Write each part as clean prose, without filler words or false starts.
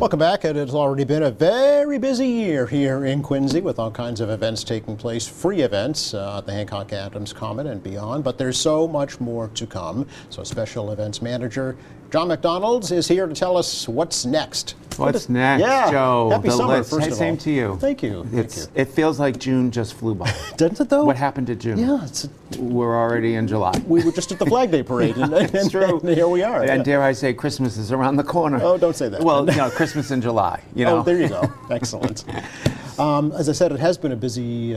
Welcome back. It has already been a very busy year here in Quincy with all kinds of events taking place, free events at the Hancock Adams Common and beyond, but there's so much more to come. So Special Events Manager John McDonald is here to tell us what's next. What's next, yeah. Joe? Happy summer, list. first of all. Same to you. Thank you. It feels like June just flew by. Doesn't it, though? What happened to June? Yeah, We're already in July. we were just at the Flag Day Parade, and here we are. And dare I say, Christmas is around the corner. Oh, don't say that. Well, Christmas in July. Oh, there you go. Excellent. As I said, it has been a busy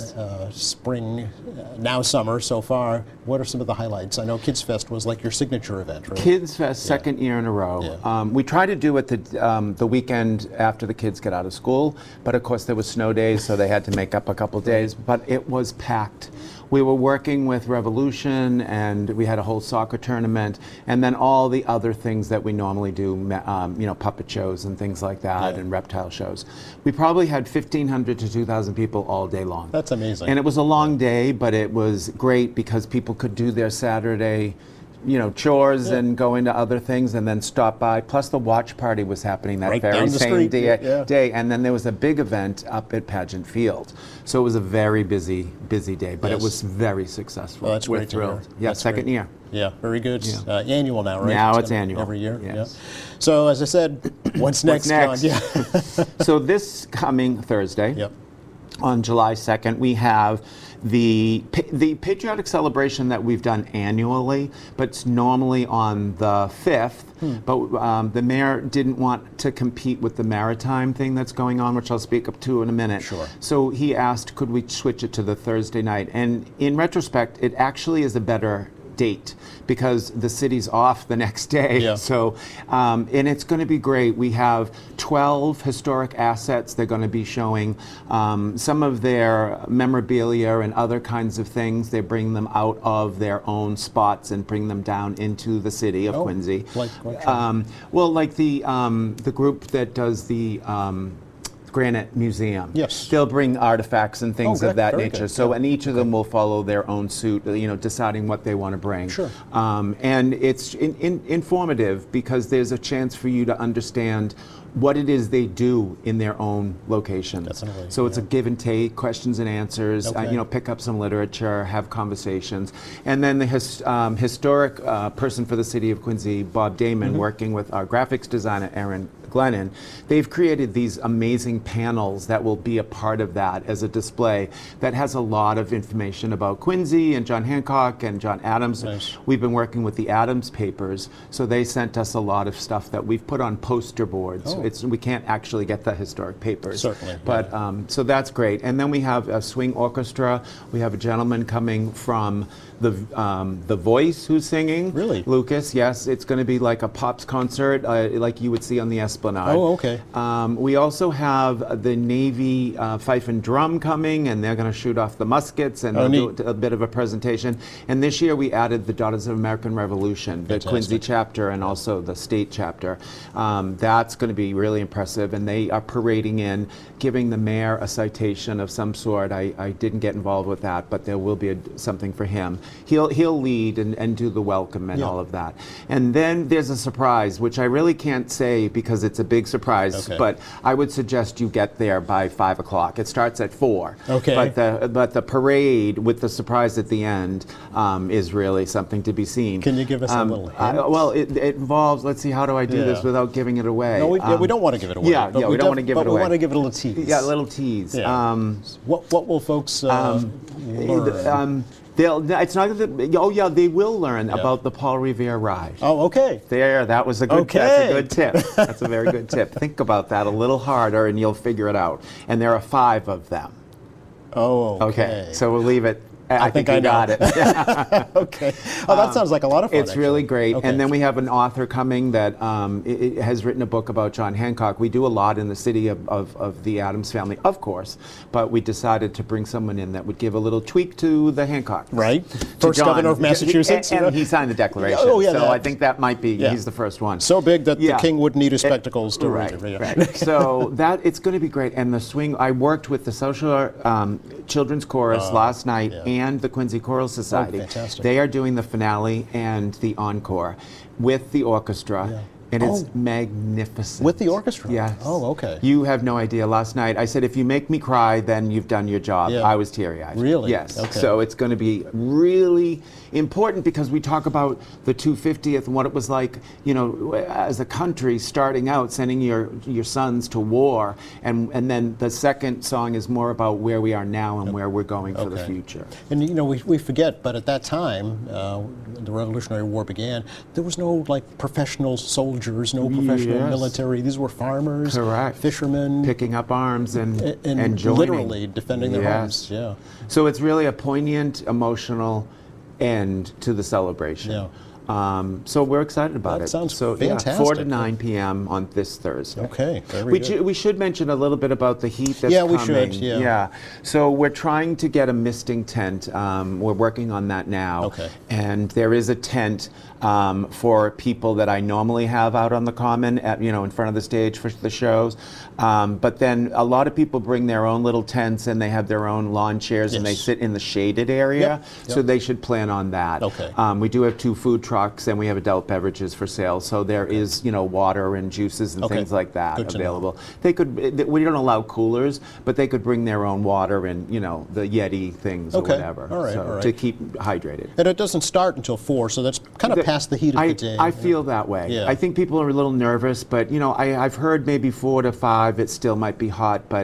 spring, now summer so far. What are some of the highlights? I know Kids Fest was like your signature event, right? Kids Fest, second year in a row. Yeah. We try to do it the weekend after the kids get out of school, but of course there was snow days, so they had to make up a couple days, but it was packed. We were working with Revolution, and we had a whole soccer tournament, and then all the other things that we normally do, puppet shows and things like that, and reptile shows. We probably had 1,500 to 2,000 people all day long. That's amazing. And it was a long day, but it was great because people could do their Saturday chores and go into other things and then stop by. Plus the watch party was happening that right very down the same street. day. And then there was a big event up at Pageant Field. So it was a very busy day, but it was very successful. Well, that's We're great thrilled. to hear. Yeah, That's second great. year. Yeah, very good. Yeah. Annual now, right? Now it's annual. Every year? Yes. Yeah. So as I said, what's next, John? Yeah. So this coming Thursday, on July 2nd, we have the patriotic celebration that we've done annually, but it's normally on the 5th. But the mayor didn't want to compete with the maritime thing that's going on, which I'll speak up to in a minute. Sure. So he asked, could we switch it to the Thursday night? And in retrospect, it actually is a better date because the city's off the next day. Yeah. So, and it's going to be great. We have 12 historic assets. They're going to be showing some of their memorabilia and other kinds of things. They bring them out of their own spots and bring them down into the city of Quincy. Like the group that does the Granite Museum. Yes. They'll bring artifacts and things of that very nature. good. So, and each of them will follow their own suit, deciding what they want to bring. Sure. And it's informative because there's a chance for you to understand what it is they do in their own locations. Definitely, so it's a give and take, questions and answers, Okay. pick up some literature, have conversations. And then the historic person for the city of Quincy, Bob Damon, working with our graphics designer, Aaron Glennon, they've created these amazing panels that will be a part of that as a display that has a lot of information about Quincy and John Hancock and John Adams. Nice. We've been working with the Adams papers, so they sent us a lot of stuff that we've put on poster boards. We can't actually get the historic papers. Certainly. But so that's great. And then we have a swing orchestra. We have a gentleman coming from the Voice who's singing. Really? Lucas, yes. It's going to be like a Pops concert, like you would see on the Esplanade. Oh, okay. We also have the Navy fife and drum coming, and they're going to shoot off the muskets, and they'll do a bit of a presentation. And this year we added the Daughters of American Revolution, the Quincy chapter, and also the state chapter. That's going to be really impressive, and they are parading in, giving the mayor a citation of some sort. I didn't get involved with that, but there will be something for him. He'll lead and do the welcome and all of that. And then there's a surprise, which I really can't say because it's a big surprise, but I would suggest you get there by 5 o'clock. It starts at 4. Okay. But the parade with the surprise at the end is really something to be seen. Can you give us a little hint? Well, it involves, let's see, how do I do this without giving it away? No, we don't want to give it away. We don't want to give it away. But we want to give it a little tease. Yeah, a little tease. Yeah. What will folks learn? It's not that they will learn about the Paul Revere ride. Oh, okay. That was a good. That's a good tip. That's a very good tip. Think about that a little harder, and you'll figure it out. And there are 5 of them. Oh, okay. So we'll leave it. I think I got it. Okay. Oh, that sounds like a lot of fun. It's really great. Okay. And then we have an author coming that it has written a book about John Hancock. We do a lot in the city of the Adams family, of course, but we decided to bring someone in that would give a little tweak to the Hancock. Right. First governor of Massachusetts. And he signed the Declaration. Oh, yeah, so I think that might be, he's the first one. So big that the king wouldn't need his spectacles to read it. Right. So it's going to be great. And the swing, I worked with the Social Children's Chorus last night and the Quincy Choral Society. Oh, fantastic. They are doing the finale and the encore with the orchestra. And it's magnificent. With the orchestra? Yes. Oh, okay. You have no idea. Last night, I said, if you make me cry, then you've done your job. Yeah. I was teary-eyed. Really? Yes. Okay. So it's going to be really important because we talk about the 250th and what it was like, you know, as a country starting out, sending your sons to war. And then the second song is more about where we are now and where we're going for the future. And, you know, we forget, but at that time, the Revolutionary War began, there was no, like, professional soldiers, no professional military. These were farmers, fishermen. Picking up arms and joining. Literally defending their homes. Yeah. So it's really a poignant, emotional end to the celebration. Yeah. So we're excited about it. That sounds Yeah, fantastic. 4 to 9 p.m. on this Thursday. Okay, very good. We should mention a little bit about the heat that's coming. Yeah, we should, yeah. So we're trying to get a misting tent. We're working on that now. Okay. And there is a tent for people that I normally have out on the common, in front of the stage for the shows. But then a lot of people bring their own little tents and they have their own lawn chairs and they sit in the shaded area. Yep. So they should plan on that. Okay. We do have 2 food trucks and we have adult beverages for sale. So there is, water and juices and things like that available. They could. We don't allow coolers, but they could bring their own water and the Yeti things or whatever. All right. To keep hydrated. And it doesn't start until 4, so that's kind of past the heat of the day. I feel that way. Yeah. I think people are a little nervous, but I've heard maybe 4 to 5 it still might be hot, but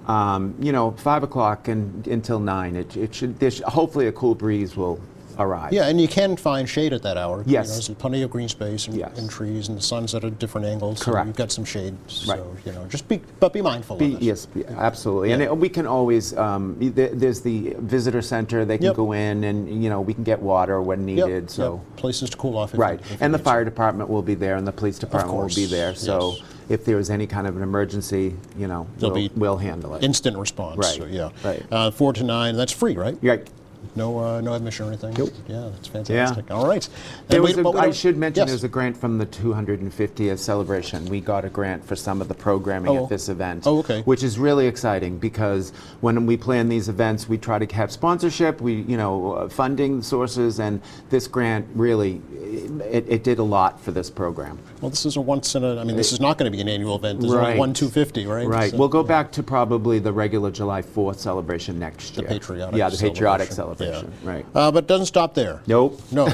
5 o'clock and until 9 it should. Hopefully a cool breeze will arrive. Yeah, and you can find shade at that hour. Yes. There's plenty of green space and trees, and the sun's at a different angle, so Correct. you've got some shade. Right. So, just be mindful of it. Yes, absolutely. Yeah. And we can always, there's the visitor center, they can go in and, we can get water when needed. So places to cool off. Right. And the fire department will be there and the police department will be there. So if there's any kind of an emergency, we'll handle it. Instant response. Right. So, yeah. Right. 4 to 9, that's free, right? Right. No admission or anything? Nope. Yeah, that's fantastic. Yeah. All right. I should mention there's a grant from the 250th celebration. We got a grant for some of the programming at this event. Oh, okay. Which is really exciting because when we plan these events, we try to have sponsorship, funding sources, and this grant really, it did a lot for this program. Well, this is this is not going to be an annual event. This is right. only 250, right? Right. So, we'll go back to probably the regular July 4th celebration next year. The patriotic the patriotic celebration. Right. But it doesn't stop there. Nope. No.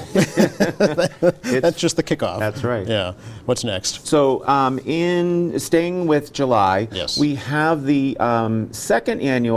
That's just the kickoff. That's right. Yeah. What's next? So in staying with July, we have the second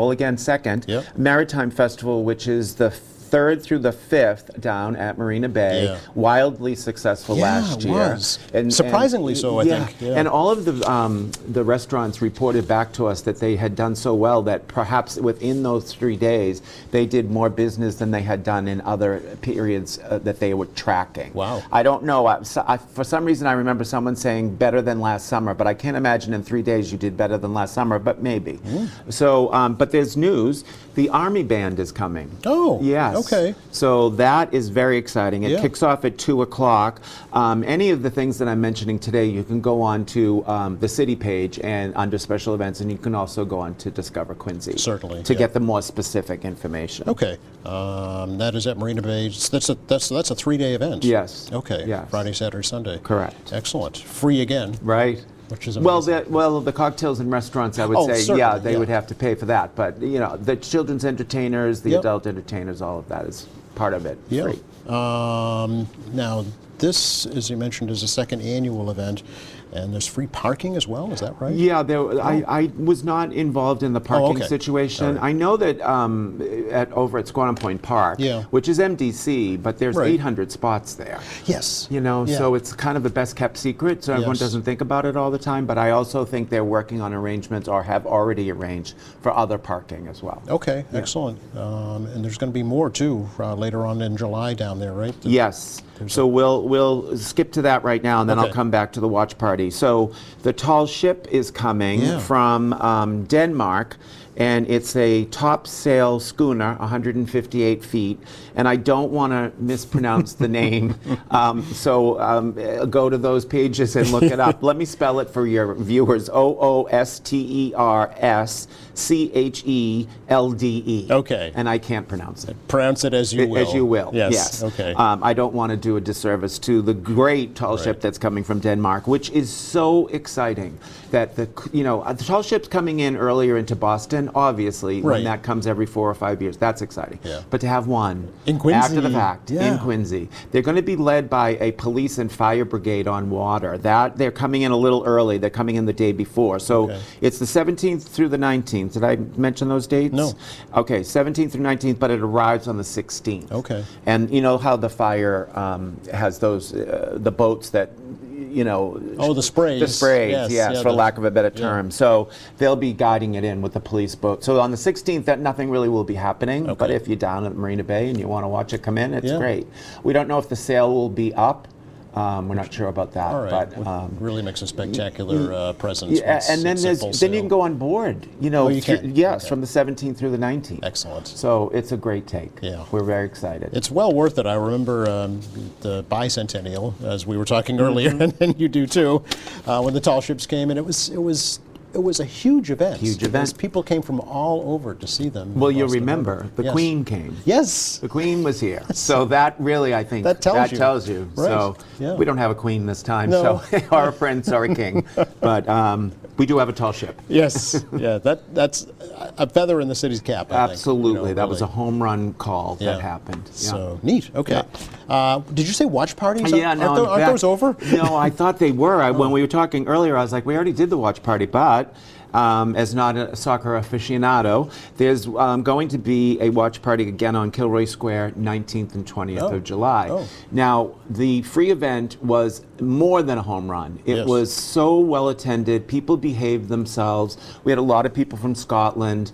Maritime Festival, which is the 3rd through the 5th down at Marina Bay. Yeah. Wildly successful last year. It was. Surprisingly so, I think. Yeah. And all of the restaurants reported back to us that they had done so well that perhaps within those 3 days they did more business than they had done in other periods that they were tracking. Wow. I don't know. For some reason I remember someone saying better than last summer, but I can't imagine in 3 days you did better than last summer, but maybe. So, but there's news. The Army Band is coming. Oh. Yes. Okay. So that is very exciting. It kicks off at 2 o'clock. Any of the things that I'm mentioning today, you can go on to the city page and under special events, and you can also go on to Discover Quincy. Certainly. To get the more specific information. Okay. That is at Marina Bay. That's a 3-day event. Yes. Okay. Yes. Friday, Saturday, Sunday. Correct. Excellent. Free again. Right. Which is amazing. Well, the cocktails and restaurants, I would say, certainly, they would have to pay for that. But the children's entertainers, the adult entertainers, all of that is part of it. Yeah. Free. Now, this, as you mentioned, is a second annual event, and there's free parking as well. Is that right? Yeah, I was not involved in the parking situation. Right. I know that over at Squantum Point Park, which is MDC, but there's 800 spots there. Yes. So it's kind of the best kept secret, so everyone doesn't think about it all the time. But I also think they're working on arrangements or have already arranged for other parking as well. Okay, excellent. And there's going to be more too later on in July down there, right? Yes. So we'll skip to that right now, and then I'll come back to the watch party. So the Tall Ship is coming from Denmark. and it's a topsail schooner, 158 feet, and I don't want to mispronounce the name, so go to those pages and look it up. Let me spell it for your viewers: OOSTERSCHELDE. Okay. And I can't pronounce it. Pronounce it as you will. As you will. Yes. Yes. Okay. I don't want to do a disservice to the great tall ship that's coming from Denmark, which is so exciting. That the tall ship's coming in earlier into Boston, obviously, when that comes every 4 or 5 years. That's exciting. Yeah. But to have one in Quincy, after the fact in Quincy, they're going to be led by a police and fire brigade on water. That they're coming in a little early. They're coming in the day before. So it's the 17th through the 19th. Did I mention those dates? No. Okay, 17th through 19th, but it arrives on the 16th. Okay. And you know how the fire has those the boats that. The sprays. The sprays, yes, for lack of a better term. So they'll be guiding it in with the police boat. So on the 16th, nothing really will be happening. But if you're down at Marina Bay and you want to watch it come in, it's great. We don't know if the sail will be up. We're not sure about that. All right. But really makes a spectacular presence. And then you can go on board. You can? Yes, from the 17th through the 19th. Excellent. So it's a great take. Yeah. We're very excited. It's well worth it. I remember the bicentennial, as we were talking earlier, and you do too, when the tall ships came, and it was a huge event. Huge event. People came from all over to see them. Well, you remember, the Queen came. Yes. The Queen was here. So that really, I think, that tells you. Right. So we don't have a queen this time, so or a prince or a king. But we do have a tall ship. Yes. Yeah, that's a feather in the city's cap, I Absolutely. think. That was a home run call that happened. So neat. Okay. Did you say watch parties? Yeah, no. Aren't those over? No, I thought they were. When we were talking earlier, I was like, we already did the watch party, but as not a soccer aficionado, there's going to be a watch party again on Kilroy Square, 19th and 20th of July. Now, the free event was more than a home run. It was so well attended. People behaved themselves. We had a lot of people from Scotland.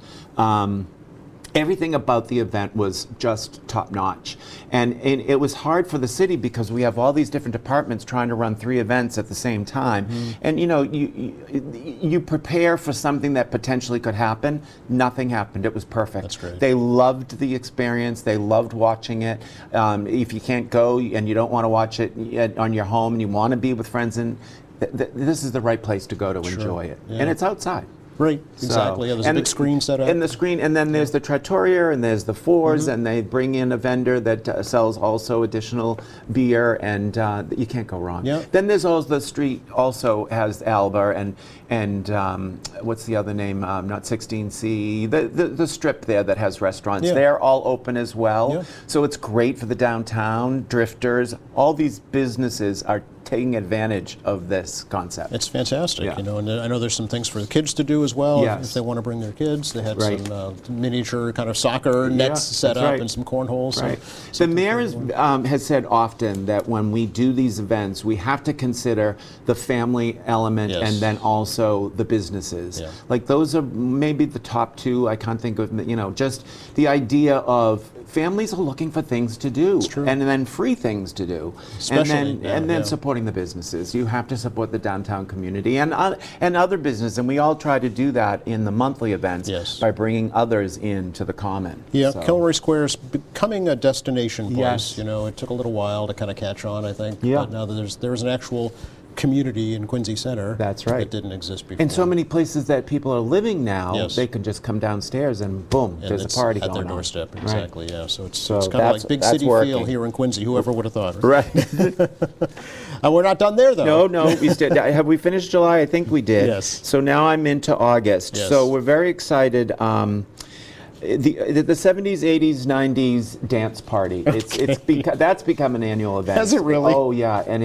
Everything about the event was just top notch. And it was hard for the city because we have all these different departments trying to run 3 events at the same time. And you prepare for something that potentially could happen. Nothing happened. It was perfect. That's great. They loved the experience. They loved watching it. If you can't go and you don't want to watch it on your home and you want to be with friends, this is the right place to go to enjoy it. And it's outside. Right, exactly. There's a big screen set up. And the screen, and then there's the trattoria, and there's the fours, and they bring in a vendor that sells also additional beer, and you can't go wrong. Then there's also the street also has Alba and what's the other name? Not 16C. The strip there that has restaurants. They're all open as well. So it's great for the downtown drifters. All these businesses are taking advantage of this concept. It's fantastic, and I know there's some things for the kids to do as well if they want to bring their kids. They had some miniature kind of soccer nets set up and some cornholes. The mayor has said often that when we do these events, we have to consider the family element and then also the businesses. Like those are maybe the top 2. I can't think of, just the idea of families are looking for things to do and then free things to do. Especially, and then supporting the businesses. You have to support the downtown community and other business, and we all try to do that in the monthly events by bringing others into the common. Kilroy Square is becoming a destination place. It took a little while to kind of catch on, I think. But now there's an actual community in Quincy Center. That's right. That didn't exist before. And so many places that people are living now, they can just come downstairs and boom, there's a party going on. At their doorstep, exactly, So it's kind of like big city feel here in Quincy, whoever would have thought. Right. We're not done there, though. No, have we finished July? I think we did. Yes. So now I'm into August. So we're very excited. The 70s, 80s, 90s dance party. That's become an annual event. Has it really? Oh, yeah, and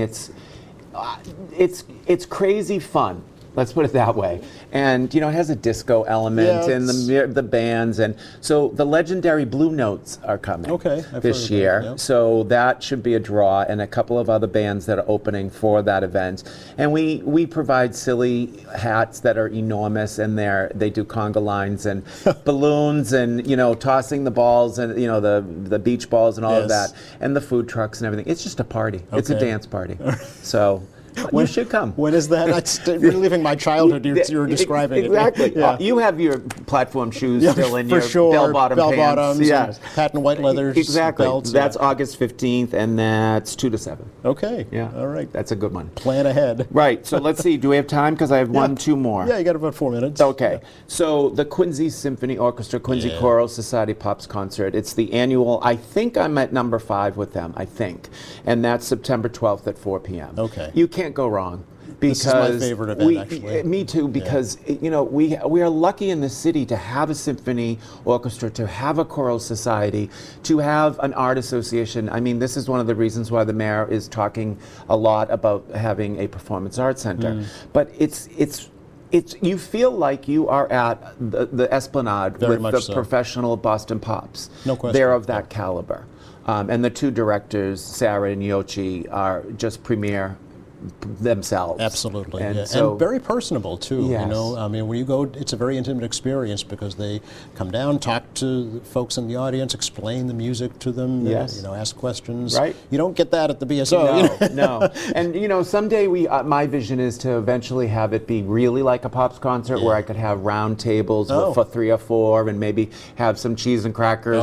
it's crazy fun. Let's put it that way. And it has a disco element and the bands, and so the legendary Blue Notes are coming this year. So that should be a draw, and a couple of other bands that are opening for that event. And we provide silly hats that are enormous, and they do conga lines and balloons and tossing the balls and the beach balls and all of that, and the food trucks and everything. It's just a party. It's a dance party. So. You should come. When is that? That's reliving my childhood. You're describing exactly. it. Yeah. You have your platform shoes still in for your sure. bell-bottom pants. Bell-bottoms, Yes. patent white leather Exactly. belts. That's August 15th, and that's 2 to 7. Okay. Yeah. All right. That's a good one. Plan ahead. Right. So let's see. Do we have time? Because I have two more. Yeah, you got about 4 minutes. Okay. So the Quincy Symphony Orchestra, Quincy Choral Society Pops Concert. It's the annual. I think I'm at number 5 with them. I think, and that's September 12th at 4 p.m. Okay. You can't go wrong. Because this is my favorite event, actually. Me too, because we are lucky in the city to have a symphony orchestra, to have a choral society, to have an art association. I mean, this is one of the reasons why the mayor is talking a lot about having a performance arts center. But it's you feel like you are at the Esplanade Very with much the so. professional Boston Pops. No question. They're of that caliber. And the 2 directors, Sarah and Yoshi, are just premier themselves. Absolutely, and, so, and very personable too. Yes. You know, I mean, when you go, it's a very intimate experience because they come down, talk to the folks in the audience, explain the music to them. Yes. You know, ask questions. Right. You don't get that at the BSO. No. And someday my vision is to eventually have it be really like a Pops concert where I could have round tables for 3 or 4, and maybe have some cheese and crackers.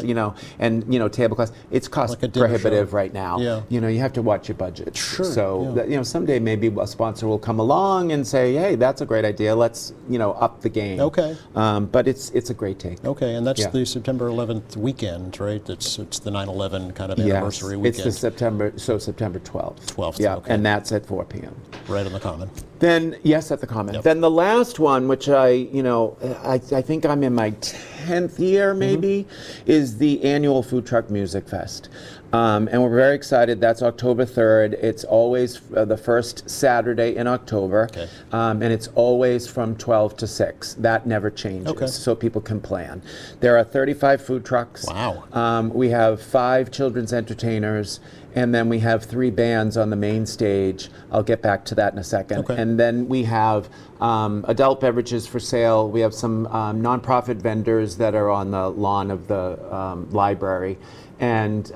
And tablecloths. It's cost like prohibitive right now. Yeah. You have to watch your budget. Sure. So. Someday maybe a sponsor will come along and say, "Hey, that's a great idea. Let's, up the game." Okay. But it's a great take. Okay, and that's the September 11th weekend, right? It's the 9/11 kind of anniversary weekend. It's the September 12th. 12th. Yeah, okay. and that's at 4 p.m. Right on the Common. Then at the Common. Yep. Then the last one, which I think I'm in my 10th year maybe, is the annual Food Truck Music Fest. And we're very excited. That's October 3rd. It's always the first Saturday in October. Okay. And it's always from 12 to 6. That never changes. Okay. So people can plan. There are 35 food trucks. Wow. We have 5 children's entertainers. And then we have 3 bands on the main stage. I'll get back to that in a second. Okay. And then we have adult beverages for sale. We have some nonprofit vendors that are on the lawn of the library. And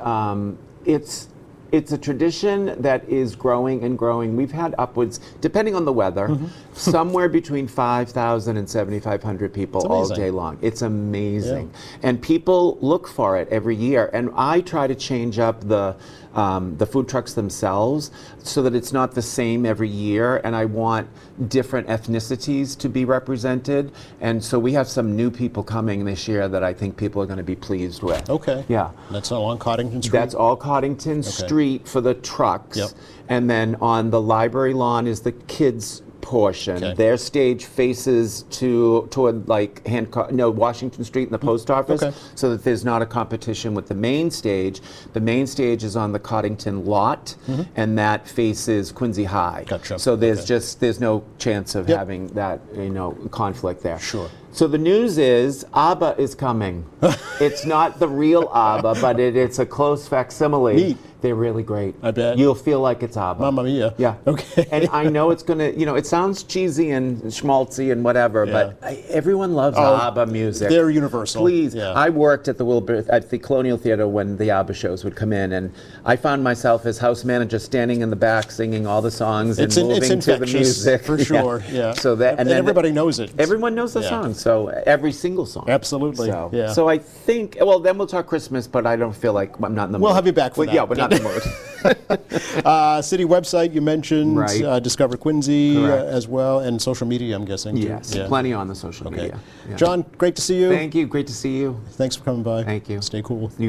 it's a tradition that is growing and growing. We've had upwards, depending on the weather, somewhere between 5,000 and 7,500 people all day long. It's amazing. Yeah. And people look for it every year. And I try to change up the food trucks themselves so that it's not the same every year, and I want different ethnicities to be represented. And so we have some new people coming this year that I think people are going to be pleased with. Okay. Yeah. That's along Coddington Street? That's all Coddington Street for the trucks. Yep. And then on the library lawn is the kids' portion. Okay. Their stage faces toward like Washington Street and the post office, so that there's not a competition with the main stage. The main stage is on the Coddington lot, and that faces Quincy High. Gotcha. So there's no chance of having that conflict there. Sure. So the news is ABBA is coming. It's not the real ABBA, but it's a close facsimile. Neat. They're really great. I bet. You'll feel like it's ABBA. Mamma mia. Yeah. Okay. And I know it's going to, it sounds cheesy and schmaltzy and whatever, but everyone loves ABBA music. They're universal. Please. Yeah. I worked at the Colonial Theater when the ABBA shows would come in, and I found myself as house manager standing in the back singing all the songs and moving to the music. For sure. Yeah. So that and then everybody knows it. Everyone knows the song. So every single song. Absolutely. So I think, well, then we'll talk Christmas, but I don't feel like I'm not in the mood. We'll have you back for that. Yeah, we're not in the mood. City website you mentioned, right. Discover Quincy as well, and social media, I'm guessing. Yes, plenty on the social media. Yeah. John, great to see you. Thank you. Great to see you. Thanks for coming by. Thank you. Stay cool.